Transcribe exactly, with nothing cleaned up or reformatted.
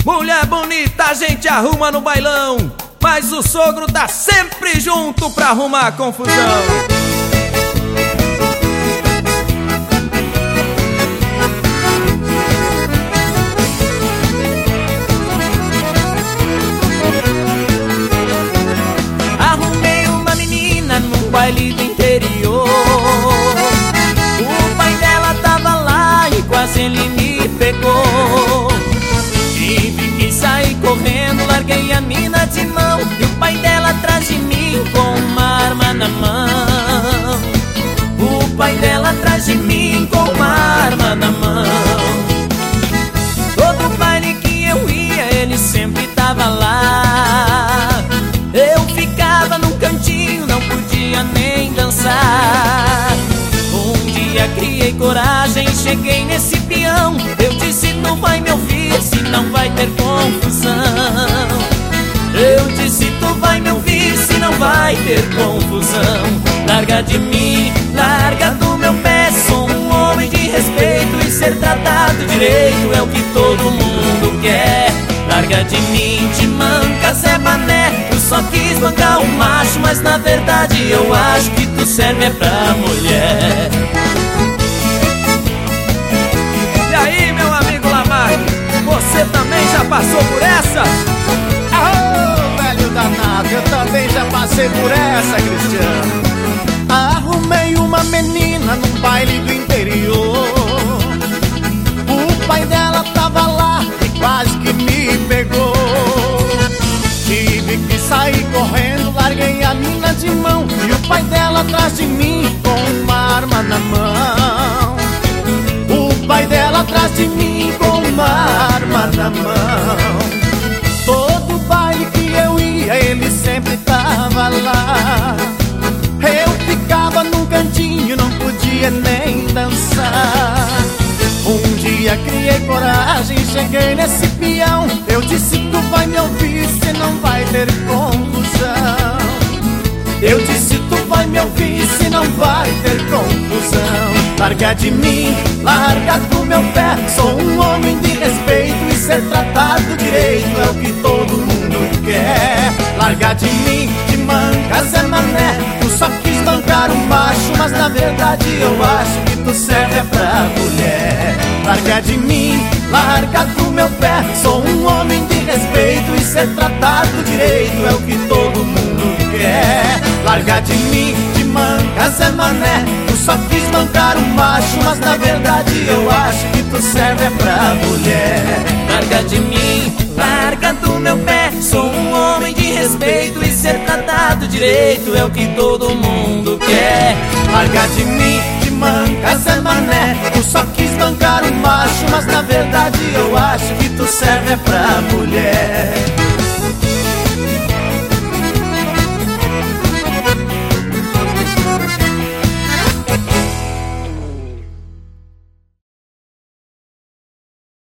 Mulher bonita a gente arruma no bailão, mas o sogro tá sempre junto pra arrumar confusão. Arrumei uma menina num baile do interior. O pai dela tava lá e quase ele me pegou. Tive que sair correndo, larguei a mina de mão e o pai dela atrás de mim com uma arma na mão. O pai dela atrás de mim com uma arma na mão. Todo baile que eu ia ele sempre tava lá. Eu ficava num cantinho, não podia nem dançar. Um dia criei coragem, cheguei nesse peão. Eu disse, tu vai me ouvir, senão vai ter confusão. Eu disse, tu vai me ouvir, senão vai ter confusão. Larga de mim, larga do meu pé. Sou um homem de respeito e ser tratado direito é o que todo mundo quer. Larga de mim, te manca, Zé Mané. Tu só quis bancar um macho, mas na verdade eu acho que tu serve é pra mulher. E aí, meu amigo Lamarque, você também já passou por essa? Ah, velho danado, eu também já passei por essa, Cristiano. Arrumei uma menina num baile do interior. O pai dela tava lá e quase que me pegou. Tive que sair correndo, larguei a mina de mão e o pai dela atrás de mim com uma arma na mão. O pai dela atrás de mim com uma arma na mão. Todo baile que eu ia ele sempre tava lá. Eu ficava num cantinho, não podia nem dançar. Um dia criei coragem, cheguei nesse peão. Eu disse, tu vai me ouvir, cê não vai ter confusão. Eu disse, tu vai me ouvir, se não vai ter confusão. Larga de mim, larga do meu pé. Sou um homem de respeito e ser tratado direito é o que todo mundo quer. Larga de mim, te manca, Zé Mané. Tu só quis bancar um macho, mas na verdade eu acho que tu serve é pra mulher. Larga de mim, larga do meu pé. Sou um homem de respeito e ser tratado direito é o que todo mundo quer. Larga de mim, te manca, Zé Mané. Tu só quis bancar um macho, mas na verdade eu acho que tu serve é pra mulher. Larga de mim, larga do meu pé. Sou um homem de respeito e ser tratado direito é o que todo mundo quer. Larga de mim, te manca, Zé Mané. Tu só quis bancar um macho, mas na verdade eu acho que tu serve é pra mulher.